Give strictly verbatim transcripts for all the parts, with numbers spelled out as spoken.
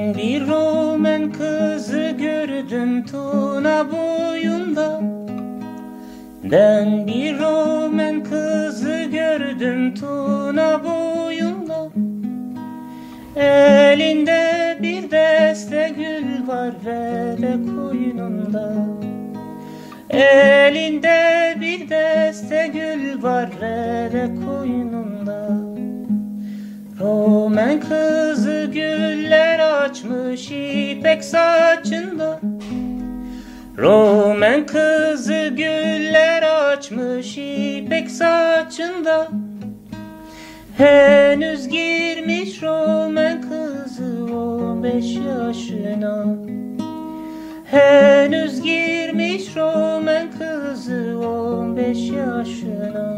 Ben bir Romen kızı gördüm Tuna boyunda. Ben bir Romen kızı gördüm Tuna boyunda. Elinde bir deste gül var ve de koynunda. Elinde bir deste gül var ve de koynunda. Romen kızı güller açmış ipek saçında. Romen kızı güller açmış ipek saçında. Henüz girmiş Romen kızı on beş yaşına. Henüz girmiş Romen kızı on beş yaşına.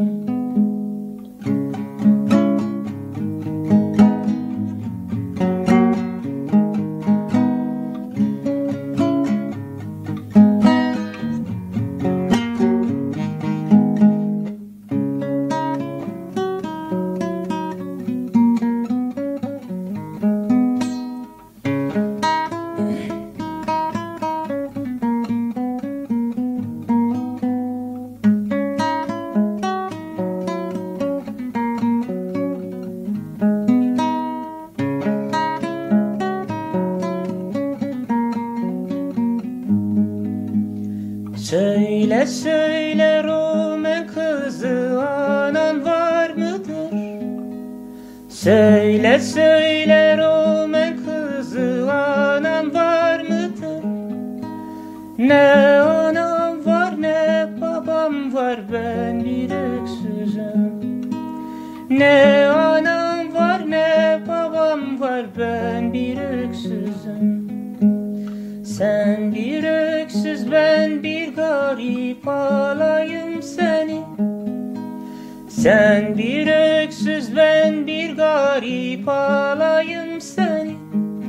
Söyle söyle Romen kızı anan var mıdır? Söyle söyle Romen kızı anan var mıdır? Ne anam var ne babam var, ben bir öksüzüm. Ne anam var ne babam var, ben bir öksüzüm. Sen bir öksüz ben bir garip, alayım seni. Sen bir öksüz ben bir garip, alayım seni.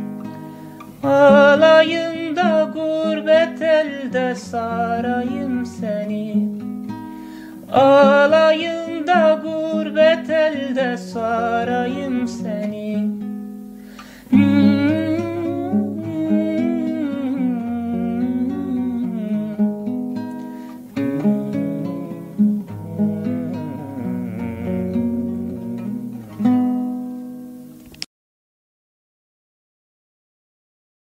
Alayım da gurbet elde sarayım seni. Alayım da gurbet elde sarayım seni.